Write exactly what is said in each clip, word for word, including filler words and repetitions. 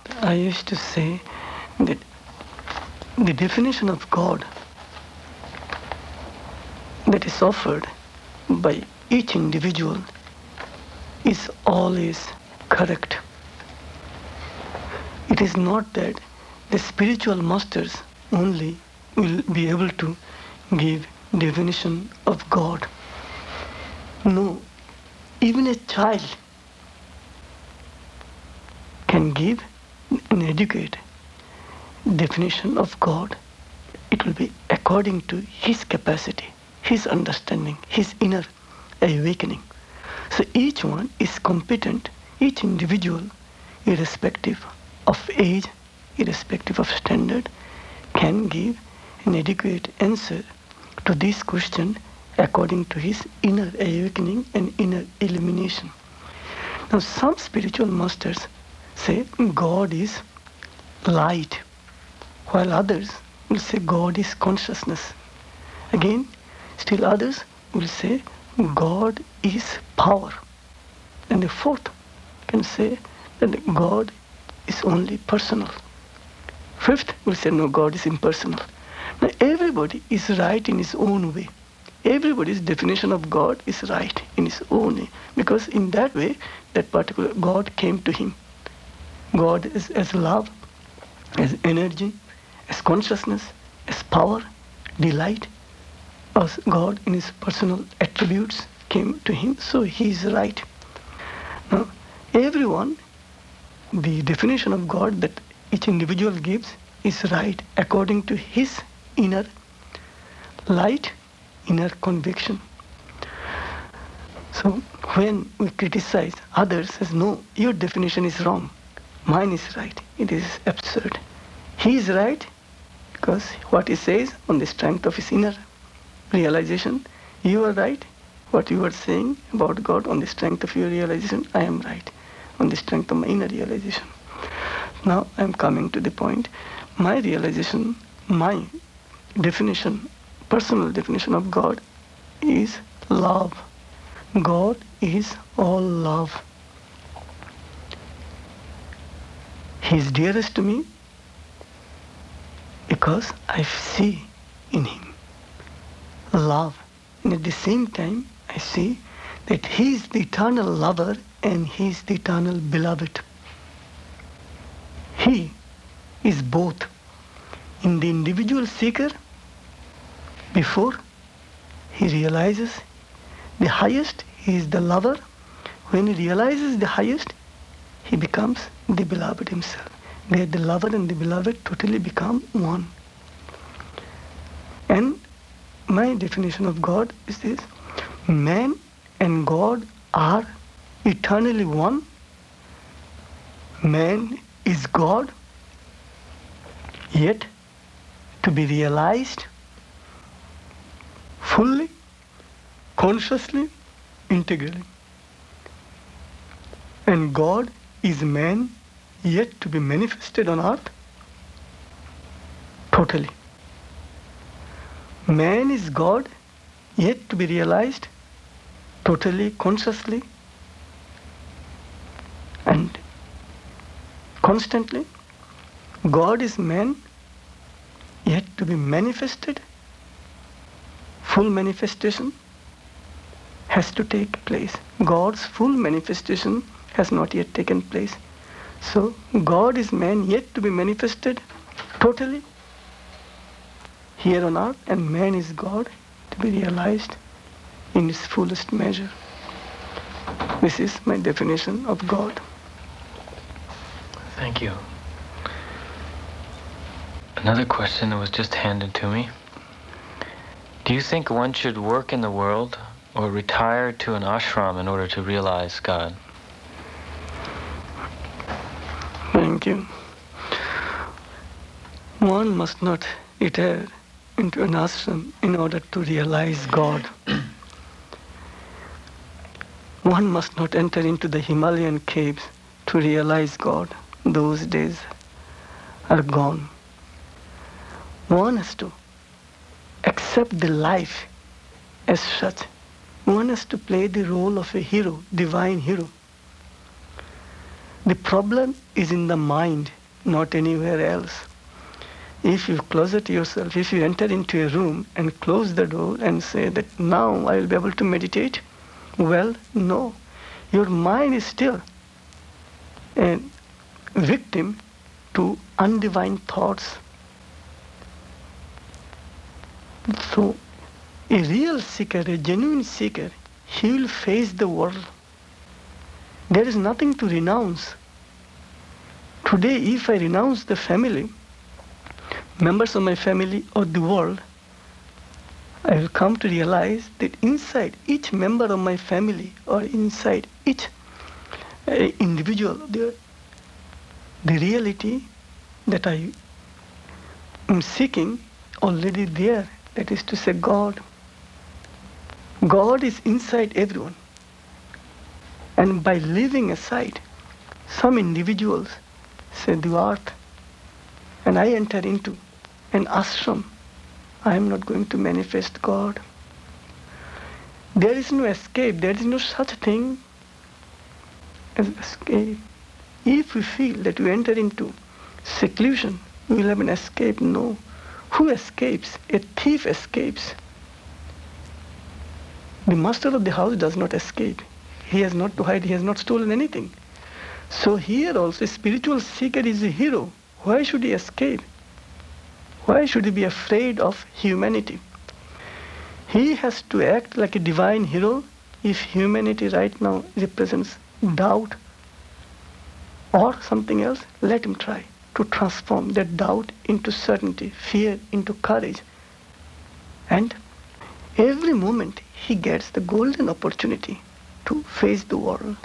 I used to say that the definition of God that is offered by each individual is always correct. It is not that the spiritual masters only will be able to give definition of God. No, even a child can give an educated definition of God. It will be according to his capacity, his understanding, his inner awakening. So each one is competent, each individual, irrespective of age, irrespective of standard, can give an adequate answer to this question according to his inner awakening and inner illumination. Now some spiritual masters say God is light, while others will say God is consciousness. Again, still others will say God is power. And the fourth can say that God is only personal. Fifth will say no, God is impersonal. Now everybody is right in his own way. Everybody's definition of God is right in his own way, because in that way that particular God came to him. God is as love, as energy, as consciousness, as power, delight, as God in his personal attributes came to him, so he is right. Now, everyone, the definition of God that each individual gives is right according to his inner light, inner conviction. So when we criticize others as no, your definition is wrong, mine is right, it is absurd. He is right because what he says on the strength of his inner realization. You are right. What you are saying about God on the strength of your realization, I am right on the strength of my inner realization. Now I am coming to the point. My realization, my definition, personal definition of God is love. God is all love. He is dearest to me because I see in him love. And at the same time, I see that he is the eternal lover and he is the eternal beloved. He is both in the individual seeker before he realizes the highest, he is the lover. When he realizes the highest, he becomes the beloved himself. Where the lover and the beloved totally become one. And my definition of God is this: man and God are eternally one. Man is God, yet to be realized fully, consciously, integrally. And God is man, yet to be manifested on earth totally. Man is God, yet to be realized totally, consciously, and constantly. God is man, yet to be manifested. Full manifestation has to take place. God's full manifestation has not yet taken place. So God is man, yet to be manifested totally here on earth, and man is God to be realized in his fullest measure. This is my definition of God. Thank you. Another question that was just handed to me. Do you think one should work in the world or retire to an ashram in order to realize God? Thank you. One must not retire into an ashram in order to realize God. One must not enter into the Himalayan caves to realize God. Those days are gone. One has to accept the life as such. One has to play the role of a hero, divine hero. The problem is in the mind, not anywhere else. If you closet yourself, if you enter into a room and close the door and say that now I will be able to meditate, well, no. Your mind is still a victim to undivine thoughts. So, a real seeker, a genuine seeker, he will face the world. There is nothing to renounce. Today, if I renounce the family, members of my family or the world, I will come to realize that inside each member of my family or inside each uh, individual, the, the reality that I am seeking already there. That is to say, God. God is inside everyone. And by leaving aside, some individuals say the earth, and I enter into an ashram, I am not going to manifest God. There is no escape. There is no such thing as escape. If we feel that we enter into seclusion, we will have an escape. No. Who escapes? A thief escapes. The master of the house does not escape. He has not to hide. He has not stolen anything. So here also, a spiritual seeker is a hero. Why should he escape? Why should he be afraid of humanity? He has to act like a divine hero if humanity right now represents doubt or something else. Let him try to transform that doubt into certainty, fear into courage. And every moment he gets the golden opportunity to face the world.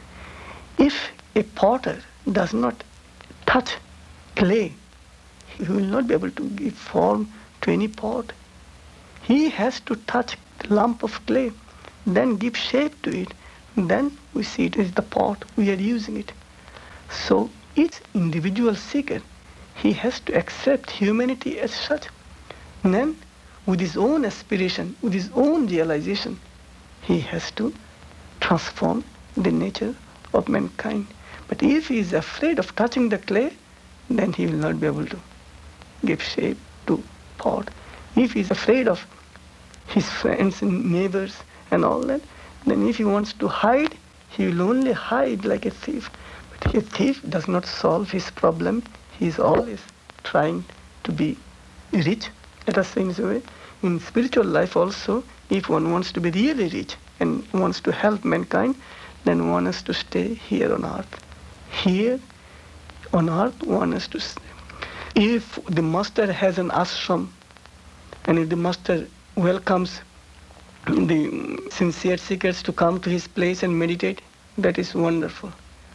If a potter does not touch clay, he will not be able to give form to any pot. He has to touch the lump of clay, then give shape to it. Then we see it is the pot, we are using it. So each individual seeker, he has to accept humanity as such. And then with his own aspiration, with his own realization, he has to transform the nature of mankind. But if he is afraid of touching the clay, then he will not be able to give shape to pot. If he is afraid of his friends and neighbors and all that, then if he wants to hide, he will only hide like a thief. But a thief does not solve his problem. He is always trying to be rich. Let us say in this way. In spiritual life also, if one wants to be really rich and wants to help mankind, then one has to stay here on earth. Here on earth, one has to stay. If the master has an ashram, and if the master welcomes the sincere seekers to come to his place and meditate, that is wonderful.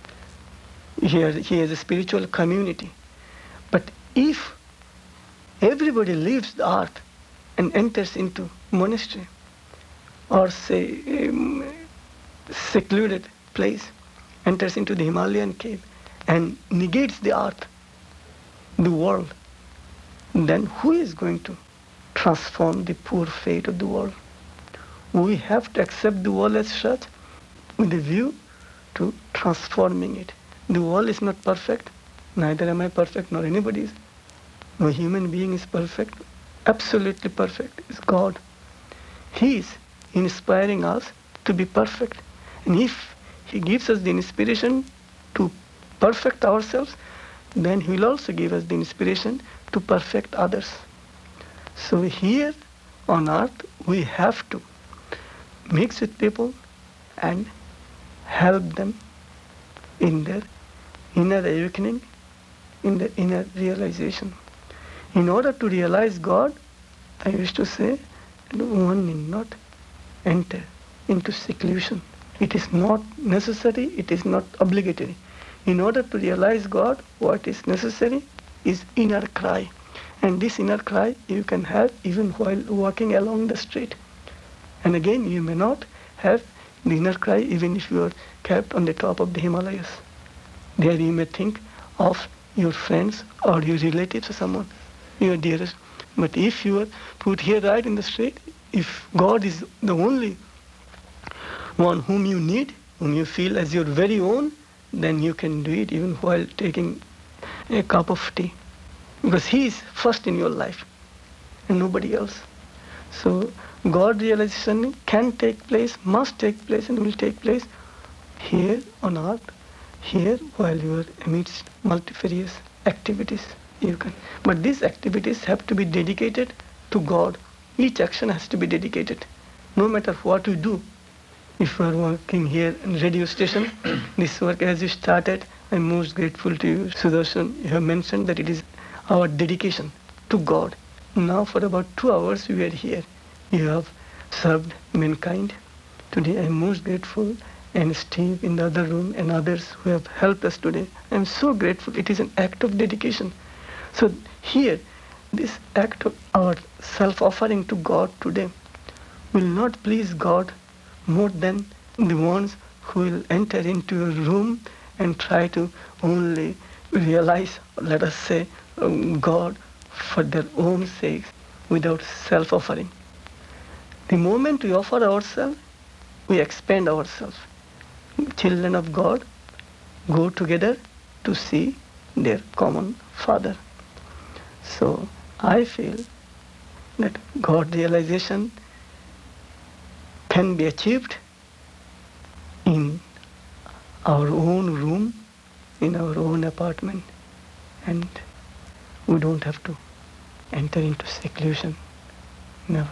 Here he has a spiritual community. But if everybody leaves the earth and enters into monastery or say um, secluded place, enters into the Himalayan cave and negates the earth, the world, then who is going to transform the poor fate of the world? We have to accept the world as such with a view to transforming it. The world is not perfect, neither am I perfect, nor anybody is. No human being is perfect. Absolutely perfect is God. He is inspiring us to be perfect. And if He gives us the inspiration to perfect ourselves, then He will also give us the inspiration to perfect others. So here on earth, we have to mix with people and help them in their inner awakening, in their inner realization. In order to realize God, I wish to say, one need not enter into seclusion. It is not necessary, it is not obligatory. In order to realize God, what is necessary is inner cry. And this inner cry you can have even while walking along the street. And again, you may not have the inner cry even if you are kept on the top of the Himalayas. There you may think of your friends or your relatives or someone, your dearest. But if you are put here right in the street, if God is the only one whom you need, whom you feel as your very own, then you can do it even while taking a cup of tea. Because He is first in your life and nobody else. So God realization can take place, must take place, and will take place here on earth, here while you are amidst multifarious activities. You can, but these activities have to be dedicated to God. Each action has to be dedicated, no matter what you do. If you are working here in radio station, this work as you started, I'm most grateful to you, Sudarshan. You have mentioned that it is our dedication to God. Now for about two hours we are here. You have served mankind. Today I'm most grateful, and Steve in the other room and others who have helped us today. I'm so grateful. It is an act of dedication. So here, this act of our self-offering to God today will not please God more than the ones who will enter into a room and try to only realize, let us say, um, God for their own sakes without self-offering. The moment we offer ourselves, we expand ourselves. Children of God go together to see their common Father. So I feel that God realization can be achieved in our own room, in our own apartment, and we don't have to enter into seclusion. Never.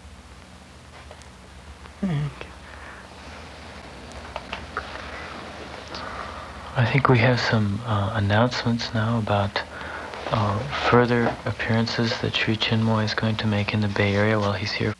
Thank you. I think we have some uh, announcements now about uh, further appearances that Sri Chinmoy is going to make in the Bay Area while he's here